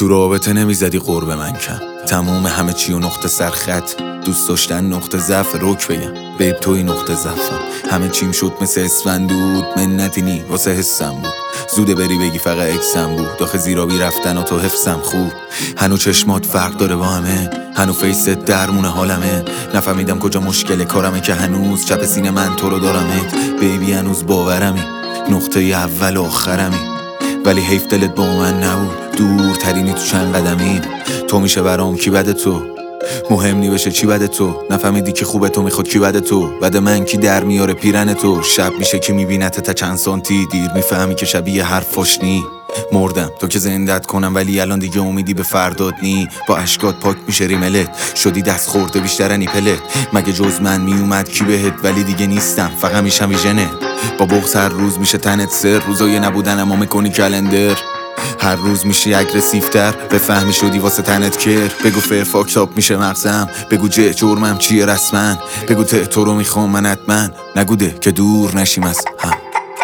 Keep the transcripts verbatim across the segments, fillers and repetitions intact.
تو رابطه نمیزدی قرب من کم، تموم همه چی و نقطه سرخط، دوست داشتن نقطه ضعف روک بگم بیب توی نقطه ضعفم، همه چیم شد مثل اسفندود، منتی نی واسه حسم بود، زوده بری بگی فقط اکسم بود، داخل زیرابی رفتن و تو حفظم خوب، هنو چشمات فرق داره با همه، هنو فیست درمون حالمه، نفهمیدم کجا مشکل کارمه که هنوز چپ سینه من تو رو دارمت، بیبی هنوز باورمی، نقطه اول و آخرمی، ولی حیف دلت با من نبود، دورترینی تو چند قدمی، تو میشه برام کی بده تو، مهم نی بشه چی بده تو، نفهمیدی که خوبه تو میخواد کی بده تو، بده من کی در میاره پیرن تو، شب میشه که میبینت تا چند سانتی، دیر میفهمی که شبیه حرفاش نی، مردم تو که زندت کنم ولی الان دیگه امیدی به فرداد نی، با اشکات پاک میشه ریملت، شدی دست خورده بیشتر نی پلت، مگه جز من میومد کی بهت، ولی دیگه نیستم فقط میشم ویژنت، با بغض هر روز میشه تنت سر، روزای نبودن اما میکنی کلندر، هر روز میشی اگرسیفتر، بفهمی شدی واسه تنت کر، بگو فر فاکتاب میشه مغزم، بگو جه جرمم چیه رسمن، بگو ته تو رو میخوام من حتما، نگوده که دور نشیم از هم.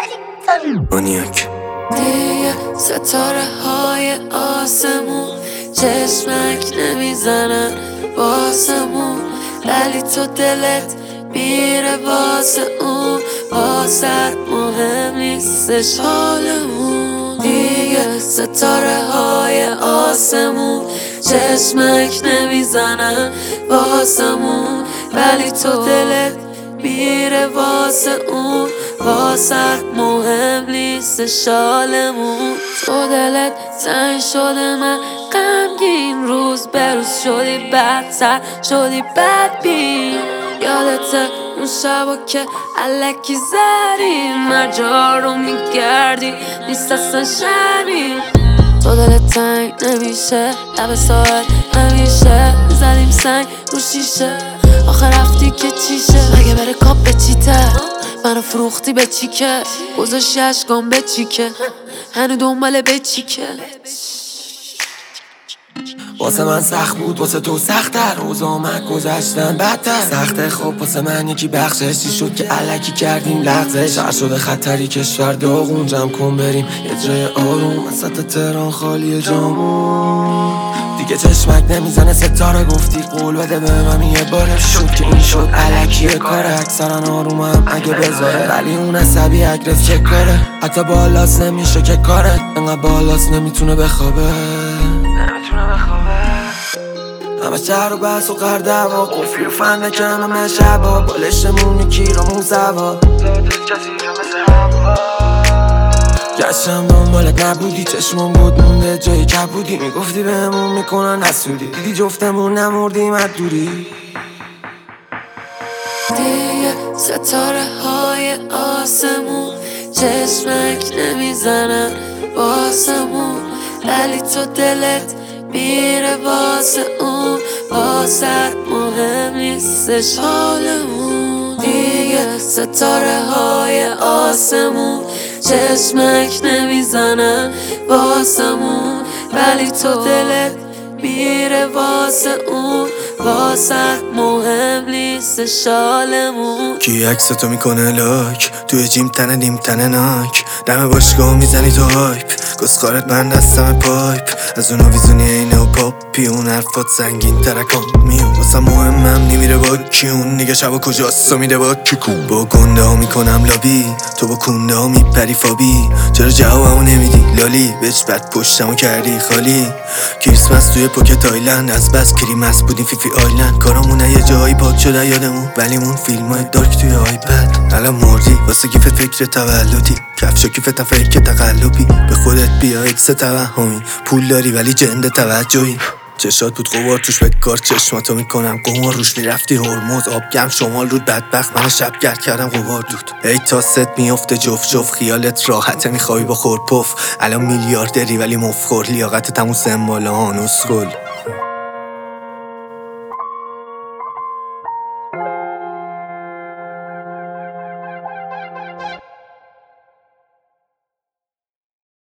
مانیاک دیگه ستاره های آسمون چشمک نمیزنن واسمون، ولی تو دلت میره واسه اون، واسه مهم نیستش حالمون، دیگه ستاره های آسمون چشمک نمیزنن واسمون، ولی تو دلت میره واسه اون، واسه مهم نیستش حالمون، تو دلت زنگ شده من غمگین، روز به روز شدی بدتر شدی بدبین، یادته اون شبا که الکی زدیم مرجا رو میگردی نیست اصلا شرمیم، تو دلت تنگ نمیشه لب ساعت همیشه زدیم سنگ رو شیشه، آخه رفتی که چیشه مگه بره کاب به چیته، منو فروختی به چیکه، گذاشتی عشقام به چیکه، هنو دنباله به چیکه، واسه من سخت بود واسه تو سخت‌تر، روز آمد گذشتن بدتر، سخته خب واسه من یکی بخششی شد که الکی کردیم لغزش، شهر شده خطری کشور داغون، جمع کن بریم یه جای آروم، وسط تهران خالی جامون، دیگه چشمک نمیزنه ستاره، گفتی قول بده به من یه باره، شد که این شد الکیه کاره، اکثرا آرومم اگه بذاره، ولی اون عصبی اگرس چه کاره، حتی بالاست نمیشه که کاره، انقدر بالاست نمیتونه بخوابه نمیتونه بخوابه، همه شهر و بحث و قردوا، قفلی و فن کم همه شبا، بالشمون یکی رو موزوا، کسی رو مثل هوا، گشتم دنبالت نبودی، چشمون بود مونده جای کبودی، میگفتی بهمون میکنن نسودی، دیدی جفتمون نمردیم از دوری، دیگه ستاره های آسمون چشمک نمیزنن واسمون، ولی تو دلت میره واسه اون، واسه مهم نیستش حالمون، دیگه ستاره های آسمون چشمک نمیزنن واسمون، ولی تو دلت میره واسه اون، واسه مهم نیستش حالمون، کی عکس تو میکنه لاک، توی جیم تنه نیم تنه ناک، دم باشگاه میزنی تو هایپ، گسخارت من دستم پایپ، از اون آویزونی اینه و پاپی، اون حرفات سنگین ترکان میون، واسه مهمم نمیره با کیون، دیگه شبا کجاست و میده با کیکون، با گنده ها میکنم لابی، تو با کنده ها میپری فابی، چرا جوابمو نمیدی لالی، بچ بد پشتمو کردی خالی، کریسمس توی پوکت تایلند، از بس کریمس بودیم فیفی آیلند، کارامونه یه جایی پاک شده یادمون، ولی مون فیلم های دارک توی آیپد، الان مردی واسه گیفت فکر تولدی، کفش و کیفت فکر تقلبی، به خودت بیا اکس توهمی، پول داری ولی جند توجهی، چشات بود قوار توش به کار، چشماتو میکنم قمار، روش میرفتی هرمز آب گم شمال رود، بدبخت من شب گرد کردم قوار دود، ای تا ست میفته جفت جفت، خیالت راحته میخوابی با خورپف، الان میلیاردری ولی مفخور، لیاقت تموم سمبالا هانوس گل.